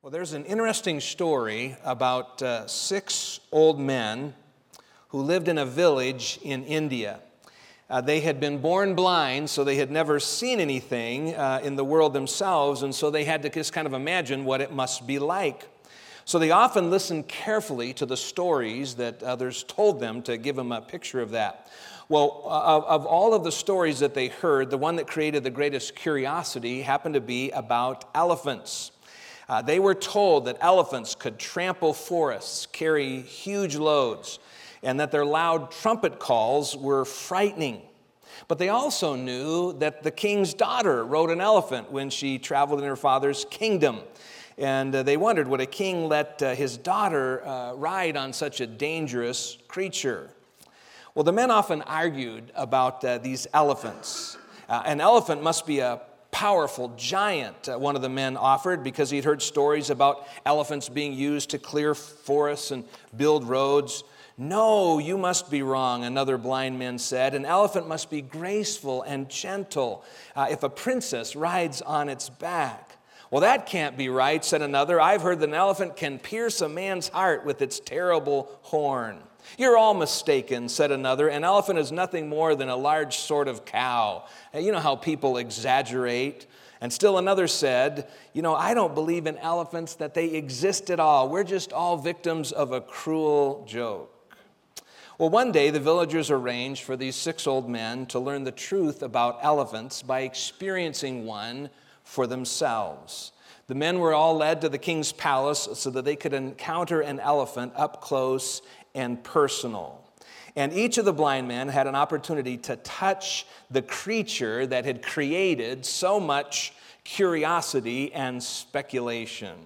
Well, there's an interesting story about six old men who lived in a village in India. They had been born blind, so they had never seen anything in the world themselves, and so they had to just kind of imagine what it must be like. So they often listened carefully to the stories that others told them to give them a picture of that. Well, of all of the stories that they heard, the one that created the greatest curiosity happened to be about elephants. They were told that elephants could trample forests, carry huge loads, and that their loud trumpet calls were frightening. But they also knew that the king's daughter rode an elephant when she traveled in her father's kingdom. And they wondered, would a king let his daughter ride on such a dangerous creature? Well, the men often argued about these elephants. An elephant must be a powerful giant, one of the men offered, because he'd heard stories about elephants being used to clear forests and build roads. No, you must be wrong, another blind man said. An elephant must be graceful and gentle if a princess rides on its back. Well, that can't be right, said another. I've heard that an elephant can pierce a man's heart with its terrible horn. You're all mistaken, said another. An elephant is nothing more than a large sort of cow. You know how people exaggerate. And still another said, I don't believe in elephants, that they exist at all. We're just all victims of a cruel joke. Well, one day the villagers arranged for these six old men to learn the truth about elephants by experiencing one for themselves. The men were all led to the king's palace so that they could encounter an elephant up close and personal. And each of the blind men had an opportunity to touch the creature that had created so much curiosity and speculation.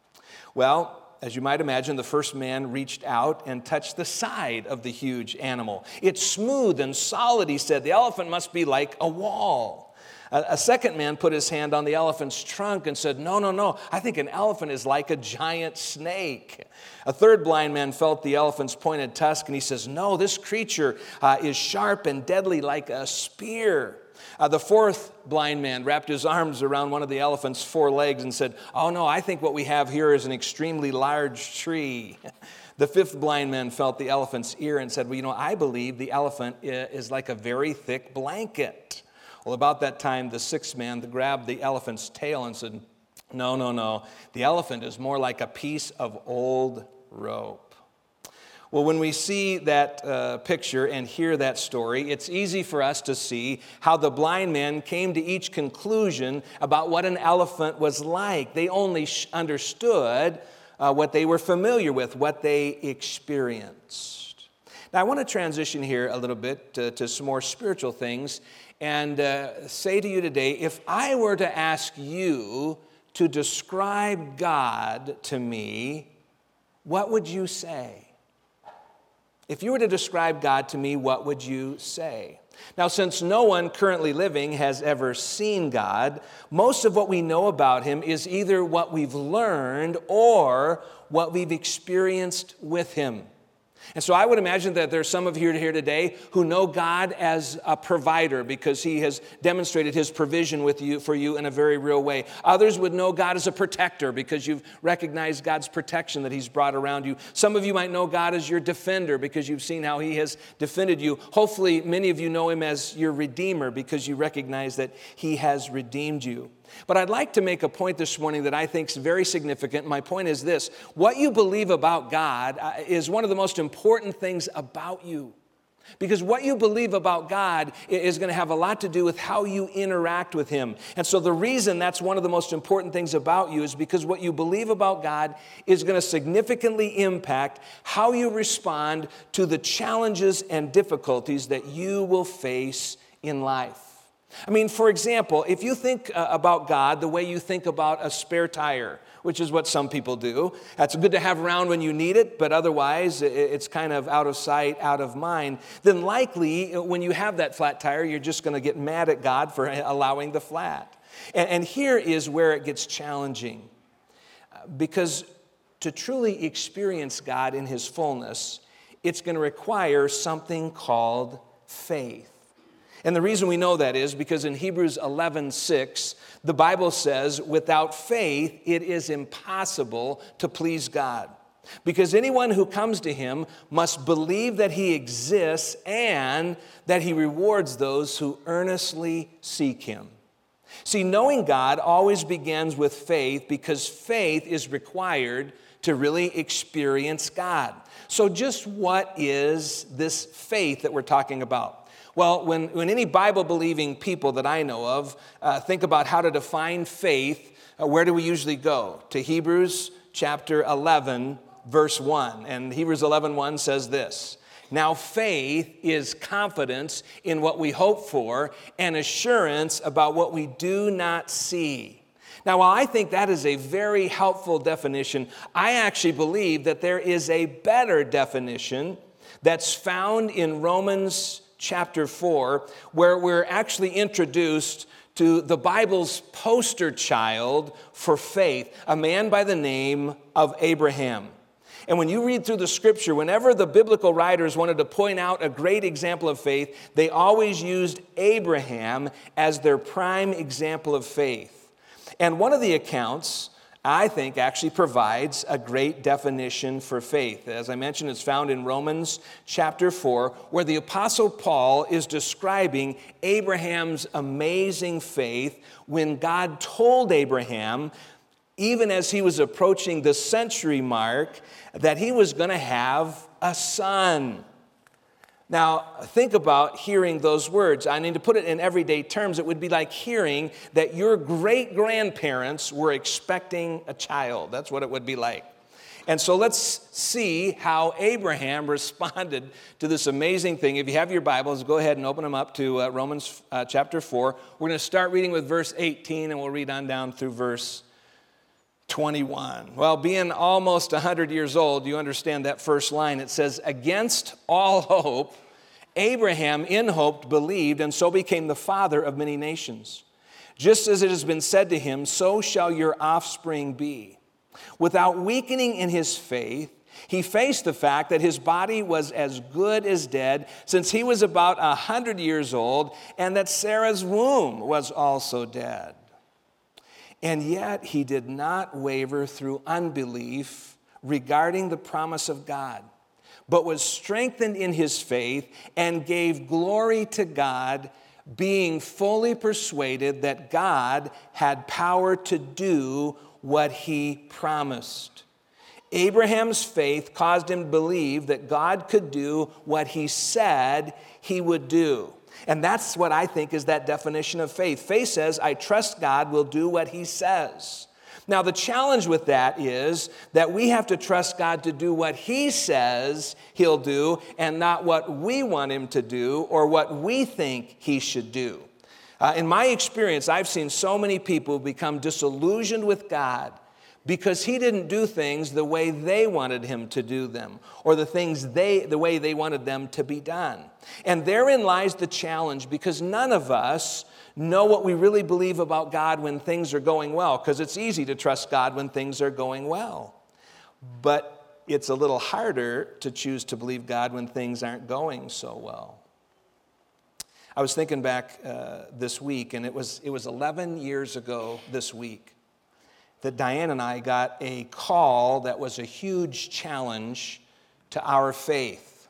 Well, as you might imagine, the first man reached out and touched the side of the huge animal. It's smooth and solid, he said. The elephant must be like a wall. A second man put his hand on the elephant's trunk and said, No, I think an elephant is like a giant snake. A third blind man felt the elephant's pointed tusk, and he says, no, this creature is sharp and deadly like a spear. The fourth blind man wrapped his arms around one of the elephant's four legs and said, oh no, I think what we have here is an extremely large tree. The fifth blind man felt the elephant's ear and said, I believe the elephant is like a very thick blanket. Well, about that time, the sixth man grabbed the elephant's tail and said, no, the elephant is more like a piece of old rope. Well, when we see that picture and hear that story, it's easy for us to see how the blind men came to each conclusion about what an elephant was like. They only understood what they were familiar with, what they experienced. Now, I want to transition here a little bit to some more spiritual things and say to you today, if I were to ask you to describe God to me, what would you say? If you were to describe God to me, what would you say? Now, since no one currently living has ever seen God, most of what we know about him is either what we've learned or what we've experienced with him. And so I would imagine that there's some of you here today who know God as a provider because he has demonstrated his provision for you in a very real way. Others would know God as a protector because you've recognized God's protection that he's brought around you. Some of you might know God as your defender because you've seen how he has defended you. Hopefully, many of you know him as your redeemer because you recognize that he has redeemed you. But I'd like to make a point this morning that I think is very significant. My point is this: what you believe about God is one of the most important things about you. Because what you believe about God is going to have a lot to do with how you interact with him. And so the reason that's one of the most important things about you is because what you believe about God is going to significantly impact how you respond to the challenges and difficulties that you will face in life. I mean, for example, if you think about God the way you think about a spare tire, which is what some people do, that's good to have around when you need it, but otherwise it's kind of out of sight, out of mind, then likely when you have that flat tire, you're just going to get mad at God for allowing the flat. And here is where it gets challenging, because to truly experience God in his fullness, it's going to require something called faith. And the reason we know that is because in Hebrews 11:6, the Bible says, without faith, it is impossible to please God. Because anyone who comes to him must believe that he exists and that he rewards those who earnestly seek him. See, knowing God always begins with faith because faith is required to really experience God. So just what is this faith that we're talking about? Well, when any Bible-believing people that I know of think about how to define faith, where do we usually go? To Hebrews chapter 11, verse 1. And Hebrews 11:1 says this, "Now faith is confidence in what we hope for and assurance about what we do not see." Now, while I think that is a very helpful definition, I actually believe that there is a better definition that's found in Romans chapter 4, where we're actually introduced to the Bible's poster child for faith, a man by the name of Abraham. And when you read through the scripture, whenever the biblical writers wanted to point out a great example of faith, they always used Abraham as their prime example of faith. And one of the accounts, I think, actually provides a great definition for faith. As I mentioned, it's found in Romans chapter 4, where the Apostle Paul is describing Abraham's amazing faith when God told Abraham, even as he was approaching the century mark, that he was going to have a son. Now, think about hearing those words. I mean, to put it in everyday terms, it would be like hearing that your great-grandparents were expecting a child. That's what it would be like. And so let's see how Abraham responded to this amazing thing. If you have your Bibles, go ahead and open them up to Romans chapter 4. We're going to start reading with verse 18, and we'll read on down through verse 21. Well, being almost 100 years old, you understand that first line. It says, "Against all hope, Abraham in hope believed, and so became the father of many nations. Just as it has been said to him, so shall your offspring be. Without weakening in his faith, he faced the fact that his body was as good as dead, since he was about 100 years old, and that Sarah's womb was also dead. And yet he did not waver through unbelief regarding the promise of God, but was strengthened in his faith and gave glory to God, being fully persuaded that God had power to do what he promised. Abraham's faith caused him to believe that God could do what he said he would do." And that's what I think is that definition of faith. Faith says, I trust God will do what he says. Now, the challenge with that is that we have to trust God to do what he says he'll do and not what we want him to do or what we think he should do. In my experience, I've seen so many people become disillusioned with God because he didn't do things the way they wanted him to do them, or the way they wanted them to be done. And therein lies the challenge, because none of us know what we really believe about God when things are going well, because it's easy to trust God when things are going well. But it's a little harder to choose to believe God when things aren't going so well. I was thinking back this week, and it was 11 years ago this week that Diane and I got a call that was a huge challenge to our faith.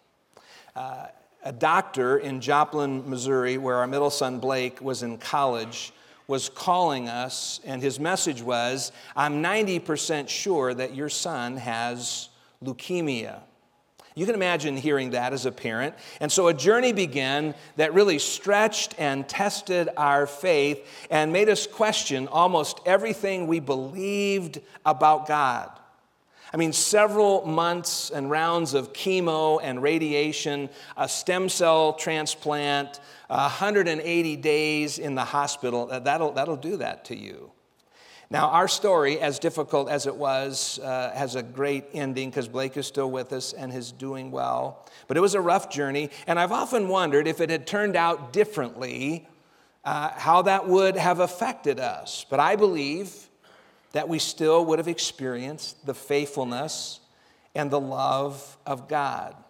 A doctor in Joplin, Missouri, where our middle son Blake was in college, was calling us, and his message was, "I'm 90% sure that your son has leukemia." You can imagine hearing that as a parent. And so a journey began that really stretched and tested our faith and made us question almost everything we believed about God. I mean, several months and rounds of chemo and radiation, a stem cell transplant, 180 days in the hospital, that'll do that to you. Now, our story, as difficult as it was, has a great ending because Blake is still with us and is doing well. But it was a rough journey, and I've often wondered if it had turned out differently, how that would have affected us. But I believe that we still would have experienced the faithfulness and the love of God.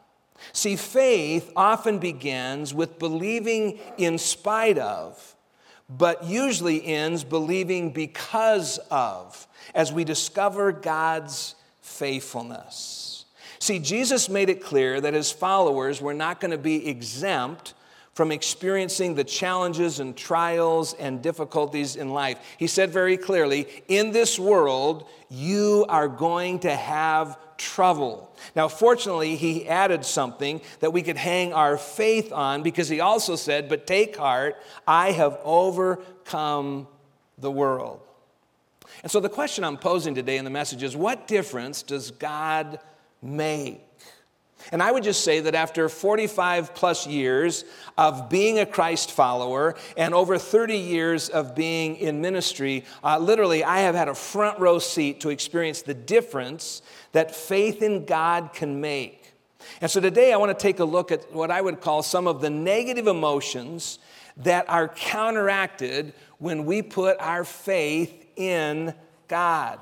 See, faith often begins with believing in spite of, but usually ends believing because of, as we discover God's faithfulness. See, Jesus made it clear that his followers were not going to be exempt from experiencing the challenges and trials and difficulties in life. He said very clearly, in this world, you are going to have trouble. Now, fortunately, he added something that we could hang our faith on, because he also said, but take heart, I have overcome the world. And so the question I'm posing today in the message is, what difference does God make? And I would just say that after 45 plus years of being a Christ follower and over 30 years of being in ministry, literally I have had a front row seat to experience the difference that faith in God can make. And so today I want to take a look at what I would call some of the negative emotions that are counteracted when we put our faith in God.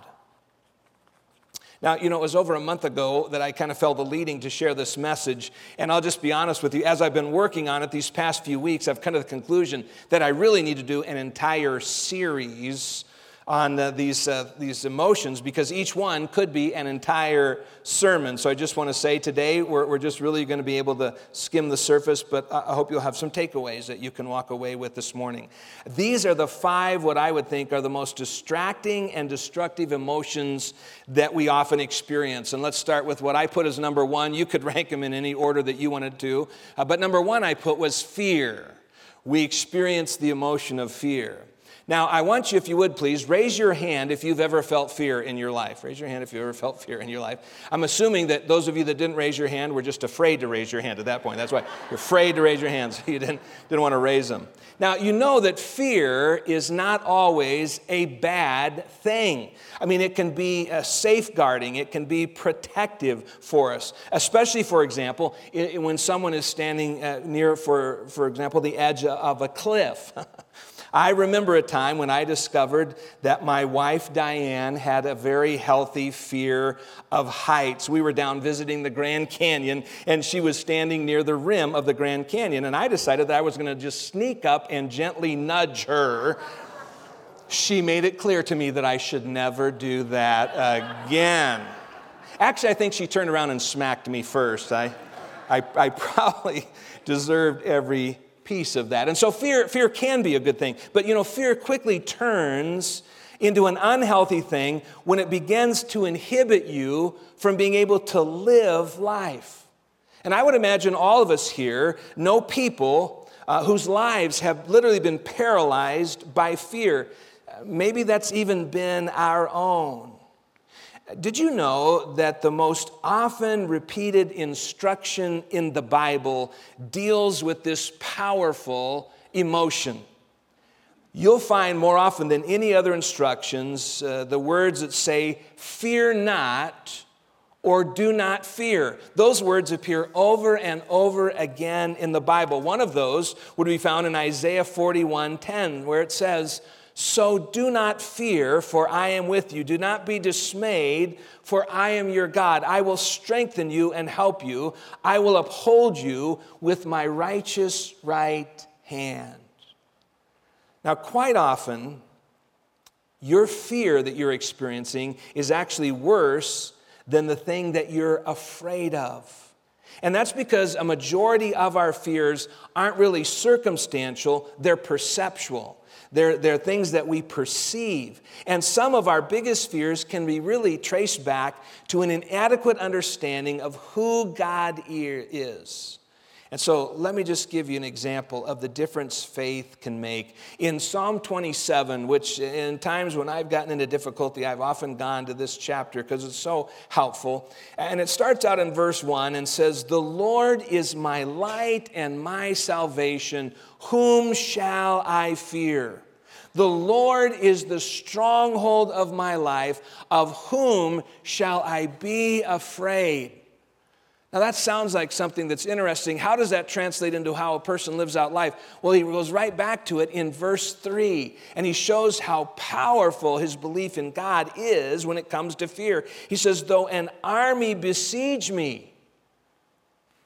Now, it was over a month ago that I kind of felt the leading to share this message. And I'll just be honest with you, as I've been working on it these past few weeks, I've come to the conclusion that I really need to do an entire series on these emotions, because each one could be an entire sermon. So I just want to say today we're just really going to be able to skim the surface, but I hope you'll have some takeaways that you can walk away with this morning. These are the 5 what I would think are the most distracting and destructive emotions that we often experience. And let's start with what I put as number 1. You could rank them in any order that you wanted to. But number 1 I put was fear. We experience the emotion of fear. Now, I want you, if you would please, raise your hand if you've ever felt fear in your life. Raise your hand if you ever felt fear in your life. I'm assuming that those of you that didn't raise your hand were just afraid to raise your hand at that point. That's why you're afraid to raise your hands. You didn't want to raise them. Now, you know that fear is not always a bad thing. I mean, it can be safeguarding. It can be protective for us, especially, for example, when someone is standing near, for example, the edge of a cliff. I remember a time when I discovered that my wife, Diane, had a very healthy fear of heights. We were down visiting the Grand Canyon, and she was standing near the rim of the Grand Canyon, and I decided that I was going to just sneak up and gently nudge her. She made it clear to me that I should never do that again. Actually, I think she turned around and smacked me first. I probably deserved every piece of that. And so fear can be a good thing. But fear quickly turns into an unhealthy thing when it begins to inhibit you from being able to live life. And I would imagine all of us here know people whose lives have literally been paralyzed by fear. Maybe that's even been our own. Did you know that the most often repeated instruction in the Bible deals with this powerful emotion? You'll find more often than any other instructions the words that say, fear not, or do not fear. Those words appear over and over again in the Bible. One of those would be found in Isaiah 41:10, where it says, so do not fear, for I am with you. Do not be dismayed, for I am your God. I will strengthen you and help you. I will uphold you with my righteous right hand. Now, quite often, your fear that you're experiencing is actually worse than the thing that you're afraid of. And that's because a majority of our fears aren't really circumstantial, they're perceptual. They're things that we perceive. And some of our biggest fears can be really traced back to an inadequate understanding of who God is. And so let me just give you an example of the difference faith can make. In Psalm 27, which in times when I've gotten into difficulty, I've often gone to this chapter because it's so helpful. And it starts out in verse 1 and says, the Lord is my light and my salvation. Whom shall I fear? The Lord is the stronghold of my life. Of whom shall I be afraid? Now that sounds like something that's interesting. How does that translate into how a person lives out life? Well, he goes right back to it in verse 3, and he shows how powerful his belief in God is when it comes to fear. He says, though an army besiege me.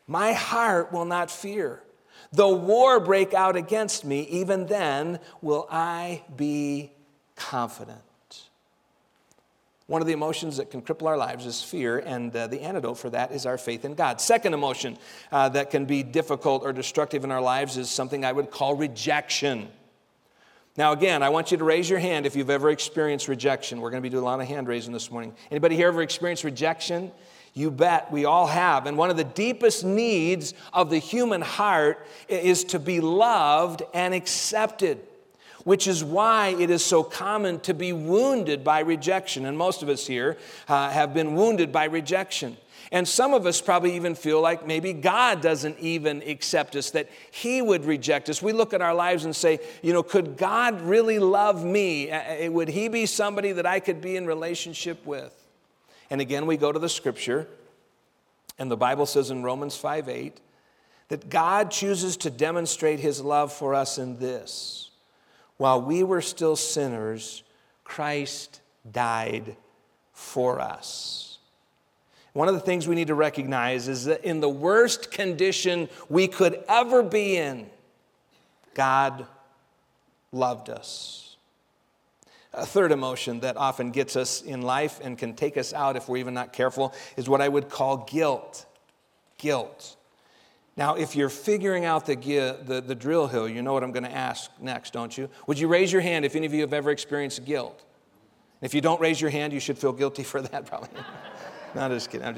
My heart will not fear. Though war break out against me, even then will I be confident. One of the emotions that can cripple our lives is fear, and the antidote for that is our faith in God. Second emotion that can be difficult or destructive in our lives is something I would call rejection. Now, again, I want you to raise your hand if you've ever experienced rejection. We're going to be doing a lot of hand raising this morning. Anybody here ever experienced rejection? You bet, we all have. And one of the deepest needs of the human heart is to be loved and accepted, which is why it is so common to be wounded by rejection. And most of us here have been wounded by rejection. And some of us probably even feel like maybe God doesn't even accept us, that He would reject us. We look at our lives and say, could God really love me? Would He be somebody that I could be in relationship with? And again, we go to the Scripture, and the Bible says in Romans 5:8 that God chooses to demonstrate His love for us in this: while we were still sinners, Christ died for us. One of the things we need to recognize is that in the worst condition we could ever be in, God loved us. A third emotion that often gets us in life and can take us out if we're even not careful is what I would call guilt. Guilt. Now, if you're figuring out the drill hill, you know what I'm going to ask next, don't you? Would you raise your hand if any of you have ever experienced guilt? If you don't raise your hand, you should feel guilty for that, probably. No, I'm just kidding.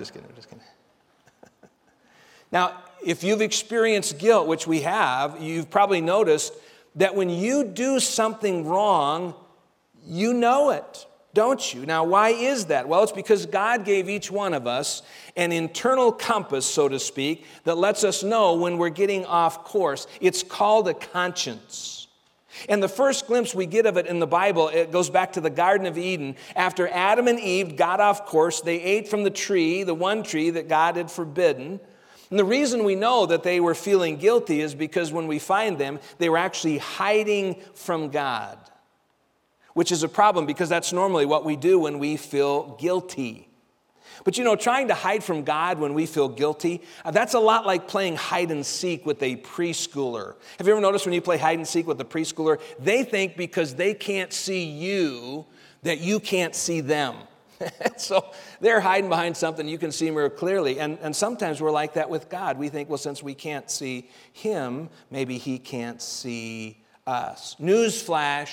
Now, if you've experienced guilt, which we have, you've probably noticed that when you do something wrong, you know it, don't you? Now, why is that? Well, it's because God gave each one of us an internal compass, so to speak, that lets us know when we're getting off course. It's called a conscience. And the first glimpse we get of it in the Bible, it goes back to the Garden of Eden. After Adam and Eve got off course, they ate from the one tree that God had forbidden. And the reason we know that they were feeling guilty is because when we find them, they were actually hiding from God, which is a problem because that's normally what we do when we feel guilty. But trying to hide from God when we feel guilty, that's a lot like playing hide and seek with a preschooler. Have you ever noticed when you play hide and seek with a preschooler, they think because they can't see you that you can't see them. So they're hiding behind something you can see more clearly. And sometimes we're like that with God. We think, well, since we can't see Him, maybe He can't see us. Newsflash.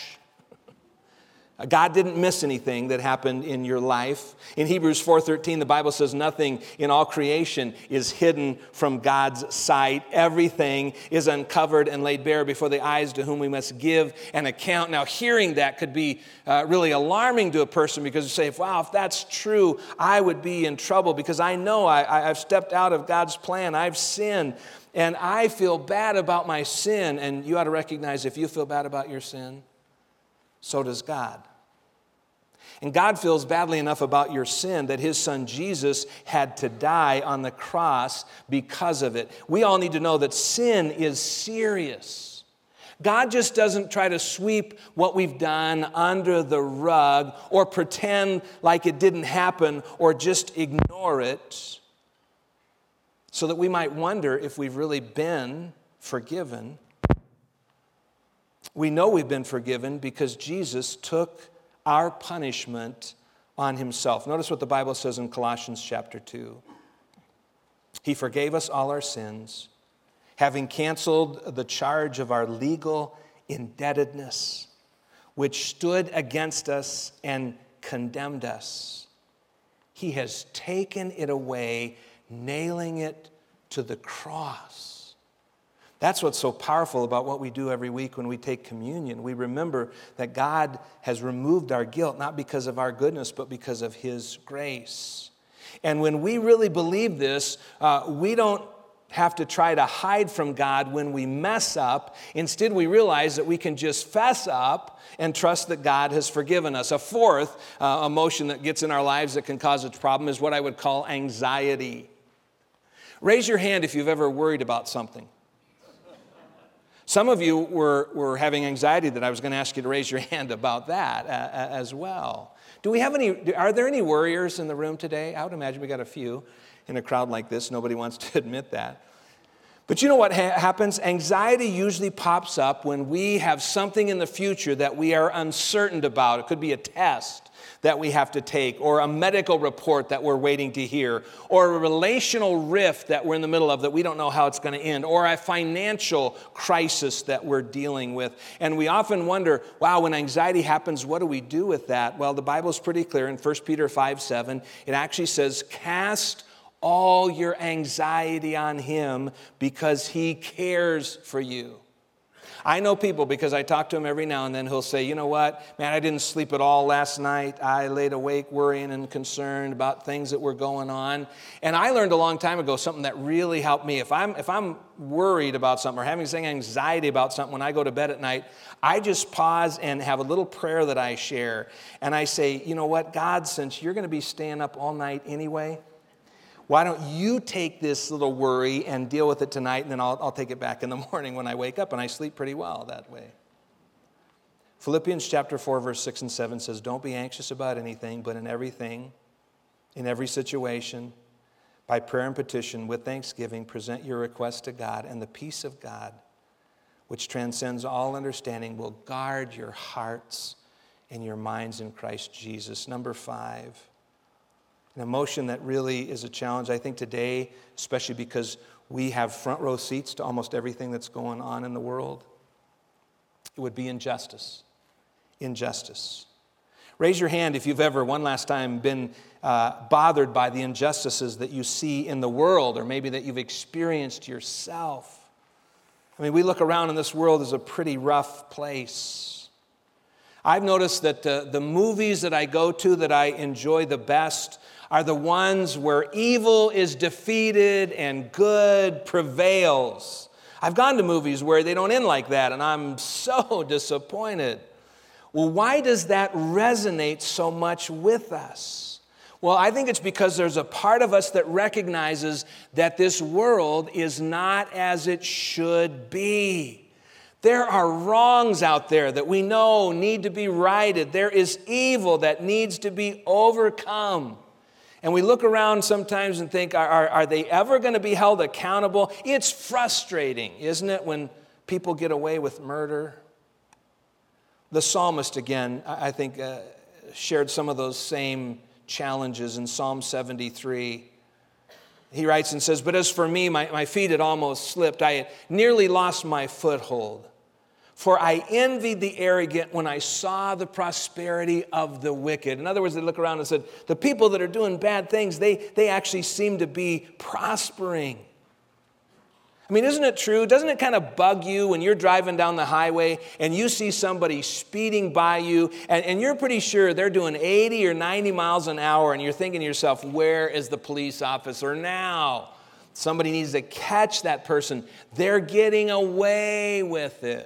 God didn't miss anything that happened in your life. In Hebrews 4:13, the Bible says nothing in all creation is hidden from God's sight. Everything is uncovered and laid bare before the eyes to whom we must give an account. Now, hearing that could be really alarming to a person because you say, wow, if that's true, I would be in trouble because I know I've stepped out of God's plan. I've sinned, and I feel bad about my sin. And you ought to recognize if you feel bad about your sin, so does God. And God feels badly enough about your sin that His Son Jesus had to die on the cross because of it. We all need to know that sin is serious. God just doesn't try to sweep what we've done under the rug or pretend like it didn't happen or just ignore it so that we might wonder if we've really been forgiven. We know we've been forgiven because Jesus took our punishment on Himself. Notice what the Bible says in Colossians chapter 2. He forgave us all our sins, having canceled the charge of our legal indebtedness, which stood against us and condemned us. He has taken it away, nailing it to the cross. That's what's so powerful about what we do every week when we take communion. We remember that God has removed our guilt, not because of our goodness, but because of His grace. And when we really believe this, we don't have to try to hide from God when we mess up. Instead, we realize that we can just fess up and trust that God has forgiven us. A fourth emotion that gets in our lives that can cause a problem is what I would call anxiety. Raise your hand if you've ever worried about something. Some of you were having anxiety that I was going to ask you to raise your hand about that as well. Are there any worriers in the room today? I would imagine we got a few in a crowd like this. Nobody wants to admit that. But you know what happens? Anxiety usually pops up when we have something in the future that we are uncertain about. It could be a test that we have to take, or a medical report that we're waiting to hear, or a relational rift that we're in the middle of that we don't know how it's going to end, or a financial crisis that we're dealing with. And we often wonder, wow, when anxiety happens, what do we do with that? Well, the Bible's pretty clear in 1 Peter 5:7. It actually says, cast all your anxiety on him because he cares for you. I know people, because I talk to him every now and then, who'll say, you know what, man, I didn't sleep at all last night. I laid awake worrying and concerned about things that were going on. And I learned a long time ago something that really helped me. If I'm worried about something or having anxiety about something when I go to bed at night, I just pause and have a little prayer that I share. And I say, you know what, God, since you're going to be staying up all night anyway, why don't you take this little worry and deal with it tonight, and then I'll take it back in the morning when I wake up, and I sleep pretty well that way. Philippians chapter 4, verse 6 and 7 says, don't be anxious about anything, but in everything, in every situation, by prayer and petition, with thanksgiving, present your requests to God, and the peace of God, which transcends all understanding, will guard your hearts and your minds in Christ Jesus. Number 5. An emotion that really is a challenge, I think, today, especially because we have front row seats to almost everything that's going on in the world. It would be injustice. Injustice. Raise your hand if you've ever, one last time, been bothered by the injustices that you see in the world, or maybe that you've experienced yourself. I mean, we look around and this world is a pretty rough place. I've noticed that the movies that I go to that I enjoy the best are the ones where evil is defeated and good prevails. I've gone to movies where they don't end like that, and I'm so disappointed. Well, why does that resonate so much with us? Well, I think it's because there's a part of us that recognizes that this world is not as it should be. There are wrongs out there that we know need to be righted. There is evil that needs to be overcome. And we look around sometimes and think, are they ever going to be held accountable? It's frustrating, isn't it, when people get away with murder? The psalmist, again, I think, shared some of those same challenges in Psalm 73. He writes and says, but as for me, my feet had almost slipped. I had nearly lost my foothold. For I envied the arrogant when I saw the prosperity of the wicked. In other words, they look around and said, the people that are doing bad things, they actually seem to be prospering. I mean, isn't it true? Doesn't it kind of bug you when you're driving down the highway and you see somebody speeding by you and you're pretty sure they're doing 80 or 90 miles an hour and you're thinking to yourself, where is the police officer now? Somebody needs to catch that person. They're getting away with it.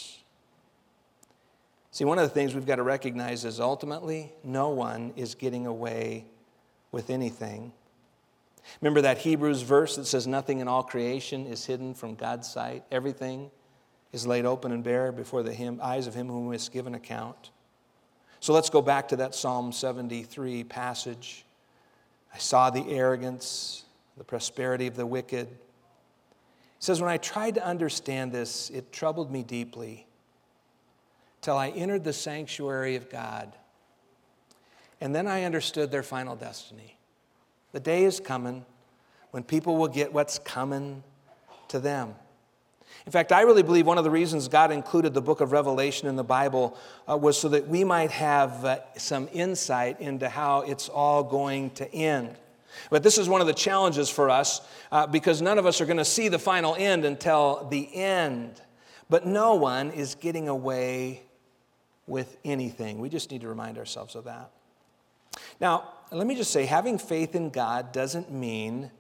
See, one of the things we've got to recognize is ultimately no one is getting away with anything. Remember that Hebrews verse that says nothing in all creation is hidden from God's sight. Everything is laid open and bare before the eyes of him whom is given account. So let's go back to that Psalm 73 passage. I saw the arrogance, the prosperity of the wicked. It says, when I tried to understand this, it troubled me deeply, till I entered the sanctuary of God. And then I understood their final destiny. The day is coming when people will get what's coming to them. In fact, I really believe one of the reasons God included the book of Revelation in the Bible was so that we might have some insight into how it's all going to end. But this is one of the challenges for us because none of us are going to see the final end until the end. But no one is getting away with anything. We just need to remind ourselves of that. Now, let me just say, having faith in God doesn't mean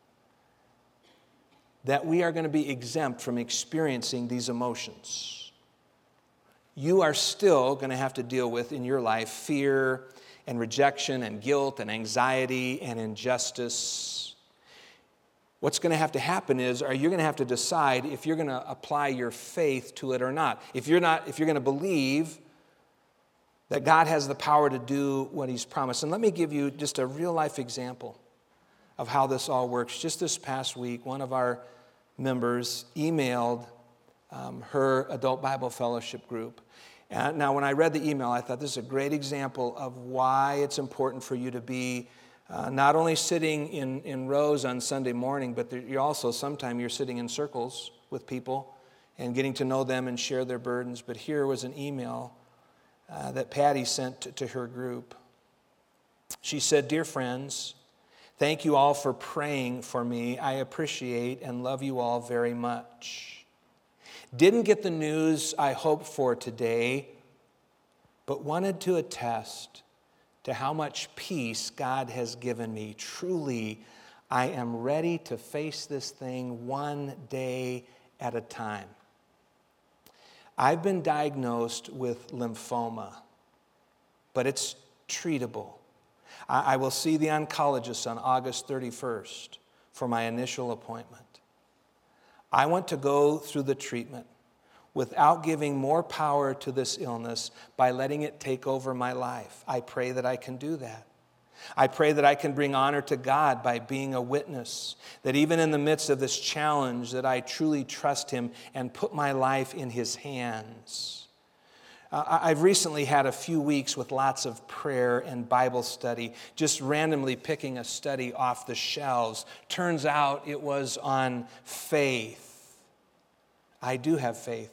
that we are going to be exempt from experiencing these emotions. You are still going to have to deal with in your life fear and rejection and guilt and anxiety and injustice. What's going to have to happen is, you're going to have to decide if you're going to apply your faith to it or not. If you're going to believe that God has the power to do what he's promised. And let me give you just a real-life example of how this all works. Just this past week, one of our members emailed her adult Bible fellowship group. And now, when I read the email, I thought this is a great example of why it's important for you to be not only sitting in rows on Sunday morning, but you're also sometimes you're sitting in circles with people and getting to know them and share their burdens. But here was an email that Patty sent to her group. She said, "Dear friends, thank you all for praying for me. I appreciate and love you all very much. Didn't get the news I hoped for today, but wanted to attest to how much peace God has given me. Truly, I am ready to face this thing one day at a time. I've been diagnosed with lymphoma, but it's treatable. I will see the oncologist on August 31st for my initial appointment. I want to go through the treatment without giving more power to this illness by letting it take over my life. I pray that I can do that. I pray that I can bring honor to God by being a witness, that even in the midst of this challenge, that I truly trust him and put my life in his hands. I've recently had a few weeks with lots of prayer and Bible study, just randomly picking a study off the shelves. Turns out it was on faith. I do have faith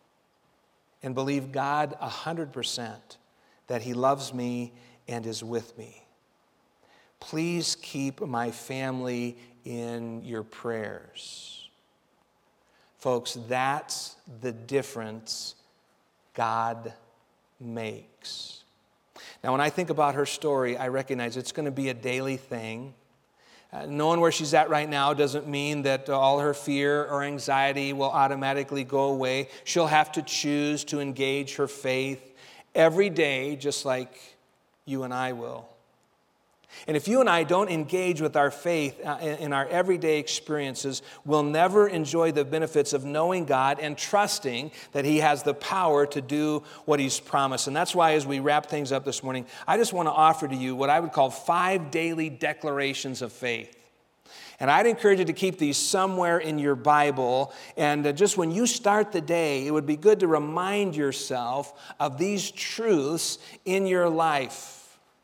and believe God 100% that he loves me and is with me. Please keep my family in your prayers." Folks, that's the difference God makes. Now, when I think about her story, I recognize it's going to be a daily thing. Knowing where she's at right now doesn't mean that all her fear or anxiety will automatically go away. She'll have to choose to engage her faith every day, just like you and I will. And if you and I don't engage with our faith in our everyday experiences, we'll never enjoy the benefits of knowing God and trusting that he has the power to do what he's promised. And that's why, as we wrap things up this morning, I just want to offer to you what I would call 5 daily declarations of faith. And I'd encourage you to keep these somewhere in your Bible. And just when you start the day, it would be good to remind yourself of these truths in your life.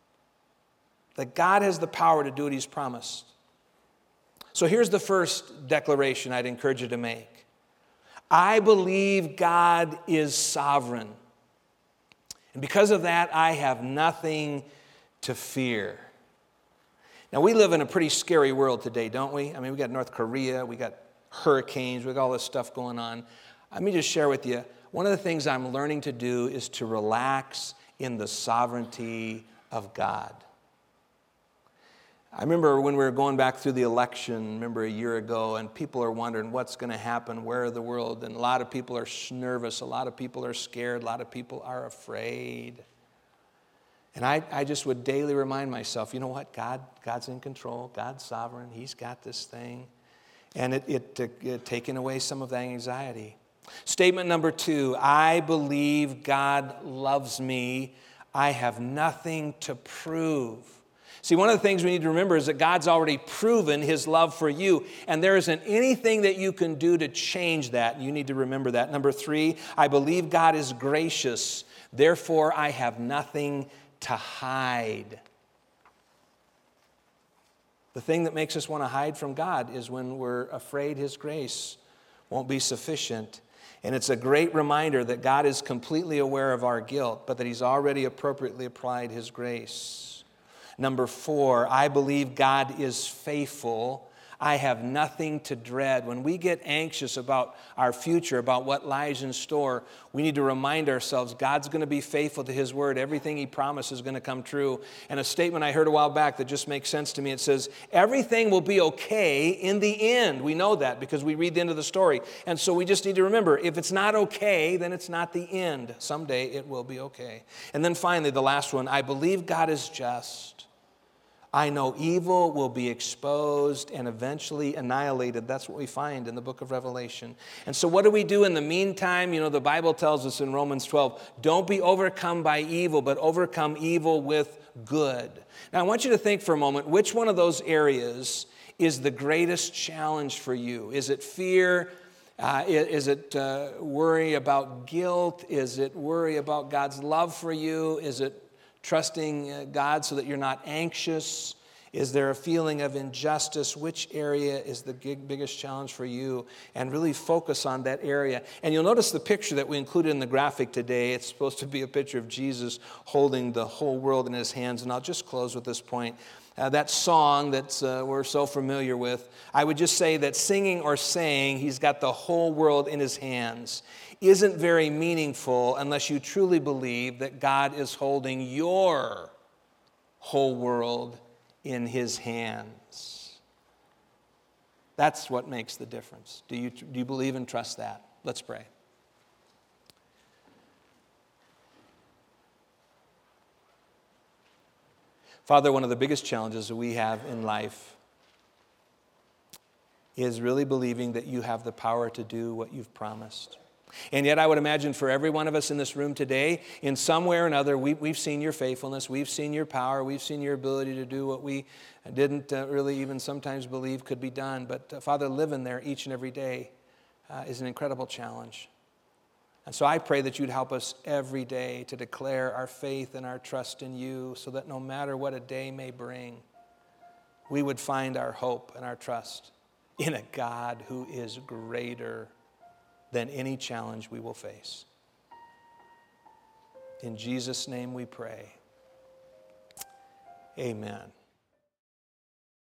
That God has the power to do what he's promised. So here's the first declaration I'd encourage you to make. I believe God is sovereign. And because of that, I have nothing to fear. Now, we live in a pretty scary world today, don't we? I mean, we got North Korea, we got hurricanes, we got all this stuff going on. Let me just share with you, one of the things I'm learning to do is to relax in the sovereignty of God. I remember when we were going back through the election, a year ago, and people are wondering what's going to happen, where is the world, and a lot of people are nervous, a lot of people are scared, a lot of people are afraid. And I just would daily remind myself, you know what, God's in control, God's sovereign, he's got this thing. And it taken away some of that anxiety. Statement number 2, I believe God loves me. I have nothing to prove. See, one of the things we need to remember is that God's already proven his love for you, and there isn't anything that you can do to change that. You need to remember that. Number 3, I believe God is gracious. Therefore, I have nothing to hide. The thing that makes us want to hide from God is when we're afraid his grace won't be sufficient. And it's a great reminder that God is completely aware of our guilt, but that he's already appropriately applied his grace. Number 4, I believe God is faithful. I have nothing to dread. When we get anxious about our future, about what lies in store, we need to remind ourselves God's going to be faithful to his word. Everything he promised is going to come true. And a statement I heard a while back that just makes sense to me, it says, everything will be okay in the end. We know that because we read the end of the story. And so we just need to remember, if it's not okay, then it's not the end. Someday it will be okay. And then finally, the last one, I believe God is just. I know evil will be exposed and eventually annihilated. That's what we find in the book of Revelation. And so what do we do in the meantime? You know, the Bible tells us in Romans 12, don't be overcome by evil, but overcome evil with good. Now, I want you to think for a moment, which one of those areas is the greatest challenge for you? Is it fear? Is it worry about guilt? Is it worry about God's love for you? Is it trusting God so that you're not anxious? Is there a feeling of injustice? Which area is the biggest challenge for you? And really focus on that area. And you'll notice the picture that we included in the graphic today. It's supposed to be a picture of Jesus holding the whole world in his hands. And I'll just close with this point. That song that we're so familiar with, I would just say that singing or saying he's got the whole world in his hands isn't very meaningful unless you truly believe that God is holding your whole world in his hands. That's what makes the difference. Do you believe and trust that? Let's pray. Father, one of the biggest challenges that we have in life is really believing that you have the power to do what you've promised. And yet I would imagine for every one of us in this room today, in some way or another, we've seen your faithfulness, we've seen your power, we've seen your ability to do what we didn't really even sometimes believe could be done. But Father, living there each and every day is an incredible challenge. And so I pray that you'd help us every day to declare our faith and our trust in you so that no matter what a day may bring, we would find our hope and our trust in a God who is greater than any challenge we will face. In Jesus' name we pray. Amen.